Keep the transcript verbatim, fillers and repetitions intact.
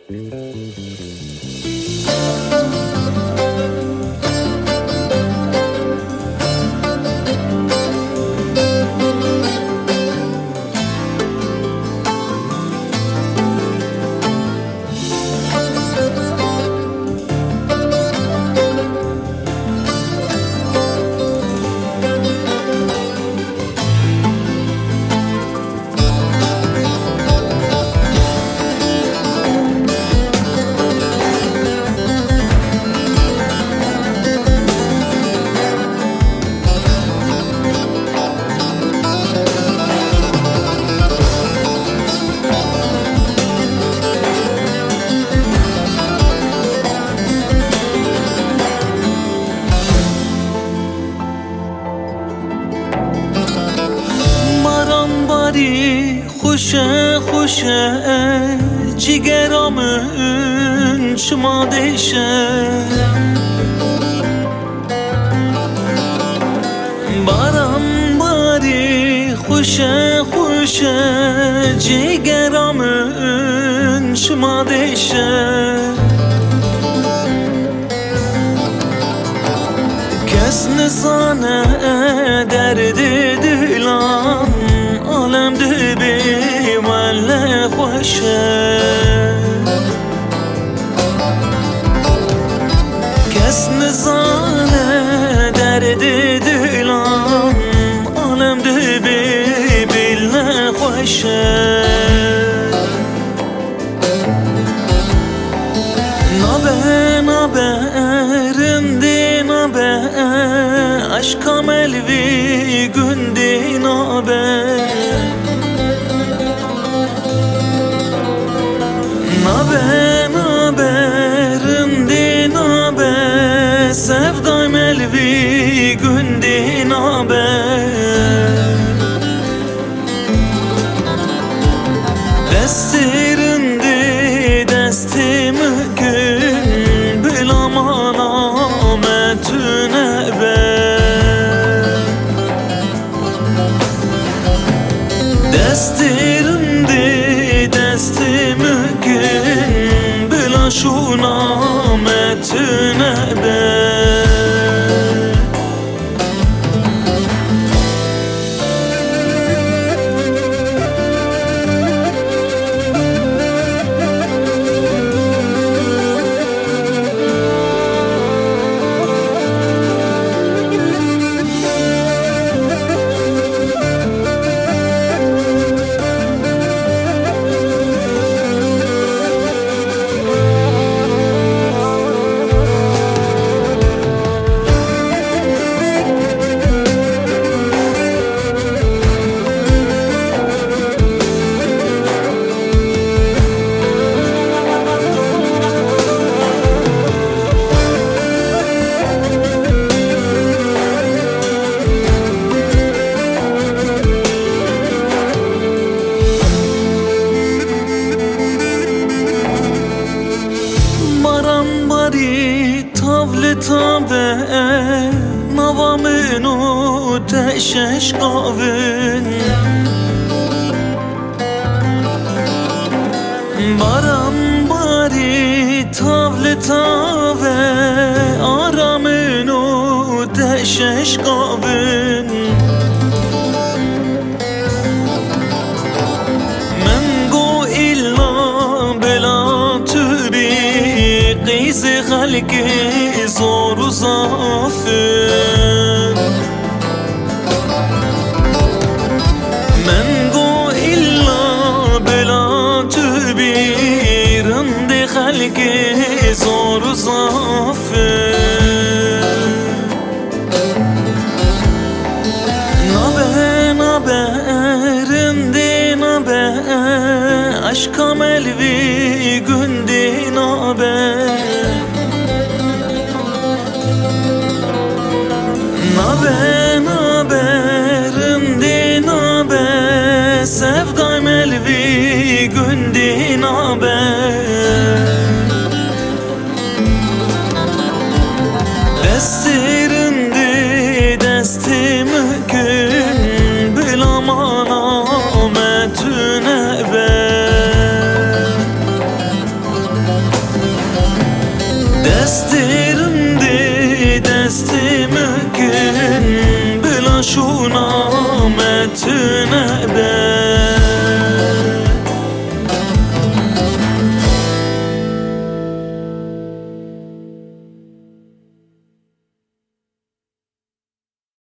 خوشه خوشه جیگرامون شما دیشه بارم باری خوشه خوشه جیگرامون شما دیشه کس نزانه درد دلم عالم دبی ولی خوشه کس نزانه درد دلم عالم دبی بلی خوشه نابه نابه رندی نابه عشقم الوی گندی نابه نابه نابه رندی نابه sevdam elvi gündi nabe Destirindi destimi gün bilaman ametüne be Destirindi destimi gün bilaşun ametüne be Tabe navamın o teşeş kavun Baram bari tavle tabe aramın o teşeş kavun Men go illa bela tübi qeyzi halki zor uzafın Men go illa bela tübirın de halki zor uzafın Nabe nabe rindi nabe aşkam elvi gündi nabe Nabe nabe rindi nabe sevdam elvi gündi nabe Destirindi destimi gün bilaman ametüne be دستیرم دی دستیم کن بلا شو نامتونه